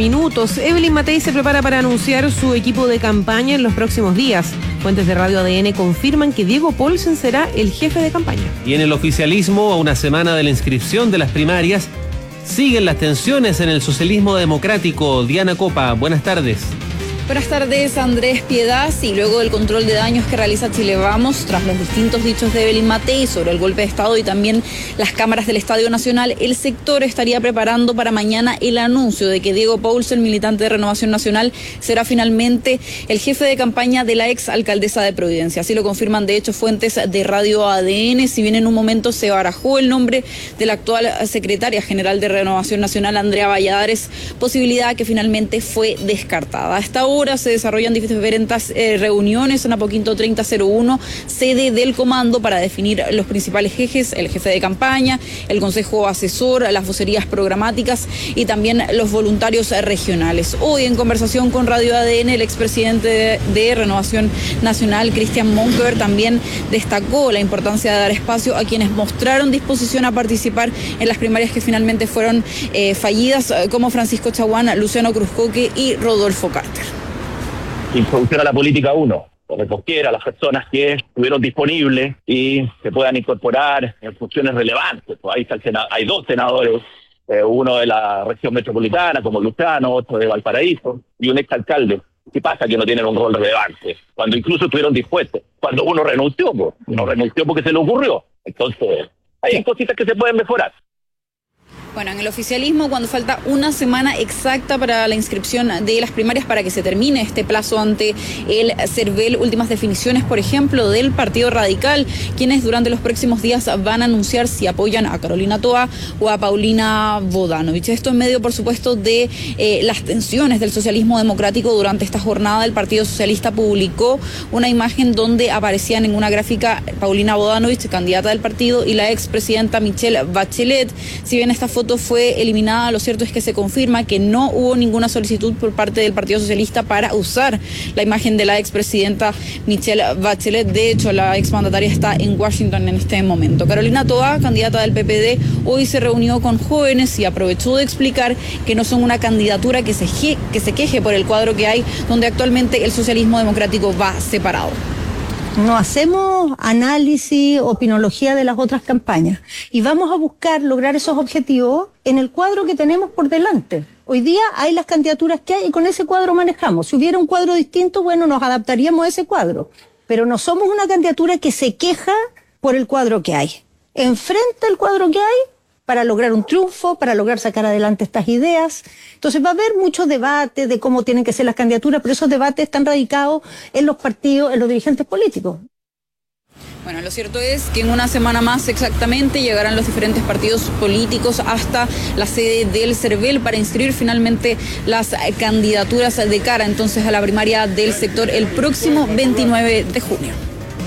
Minutos. Evelyn Matei se prepara para anunciar su equipo de campaña en los próximos días. Fuentes de Radio ADN confirman que Diego Paulsen será el jefe de campaña. Y en el oficialismo, a una semana de la inscripción de las primarias, siguen las tensiones en el socialismo democrático. Diana Copa, buenas tardes. Buenas tardes, Andrés Piedad. Y luego del control de daños que realiza Chile Vamos, tras los distintos dichos de Evelyn Matei sobre el golpe de Estado y también las cámaras del Estadio Nacional, el sector estaría preparando para mañana el anuncio de que Diego Paulsen, militante de Renovación Nacional, será finalmente el jefe de campaña de la ex alcaldesa de Providencia. Así lo confirman, de hecho, fuentes de Radio ADN. Si bien en un momento se barajó el nombre de la actual secretaria general de Renovación Nacional, Andrea Valladares, posibilidad que finalmente fue descartada. Hasta ahora se desarrollan diferentes reuniones en Apoquinto 3001, sede del comando, para definir los principales ejes: el jefe de campaña, el consejo asesor, las vocerías programáticas y también los voluntarios regionales. Hoy, en conversación con Radio ADN, el expresidente de Renovación Nacional, Cristian Monkeberg, también destacó la importancia de dar espacio a quienes mostraron disposición a participar en las primarias que finalmente fueron fallidas, como Francisco Chaguán, Luciano Cruzcoque y Rodolfo Carter. Introducción a la política 1, que recogiera a las personas que estuvieron disponibles y se puedan incorporar en funciones relevantes. Pues ahí está hay dos senadores, uno de la región metropolitana, como Luciano, otro de Valparaíso, y un exalcalde. ¿Qué pasa? Que no tienen un rol relevante, cuando incluso estuvieron dispuestos, cuando uno renunció porque se le ocurrió. Entonces, hay cositas que se pueden mejorar. Bueno, en el oficialismo, cuando falta una semana exacta para la inscripción de las primarias, para que se termine este plazo ante el CERVEL, últimas definiciones, por ejemplo, del Partido Radical, quienes durante los próximos días van a anunciar si apoyan a Carolina Toa o a Paulina Bodanovich. Esto en medio, por supuesto, de las tensiones del socialismo democrático. Durante esta jornada, el Partido Socialista publicó una imagen donde aparecían en una gráfica Paulina Bodanovich, candidata del partido, y la expresidenta Michelle Bachelet. Si bien esta foto fue eliminada, lo cierto es que se confirma que no hubo ninguna solicitud por parte del Partido Socialista para usar la imagen de la expresidenta Michelle Bachelet. De hecho, la exmandataria está en Washington en este momento. Carolina Toa, candidata del PPD, hoy se reunió con jóvenes y aprovechó de explicar que no son una candidatura que se queje por el cuadro que hay, donde actualmente el socialismo democrático va separado. No hacemos análisis, opinología de las otras campañas y vamos a buscar lograr esos objetivos en el cuadro que tenemos por delante. Hoy día hay las candidaturas que hay y con ese cuadro manejamos. Si hubiera un cuadro distinto, bueno, nos adaptaríamos a ese cuadro. Pero no somos una candidatura que se queja por el cuadro que hay. Enfrenta el cuadro que hay para lograr un triunfo, para lograr sacar adelante estas ideas. Entonces va a haber muchos debates de cómo tienen que ser las candidaturas, pero esos debates están radicados en los partidos, en los dirigentes políticos. Bueno, lo cierto es que en una semana más exactamente llegarán los diferentes partidos políticos hasta la sede del CERVEL para inscribir finalmente las candidaturas de cara entonces a la primaria del sector el próximo 29 de junio.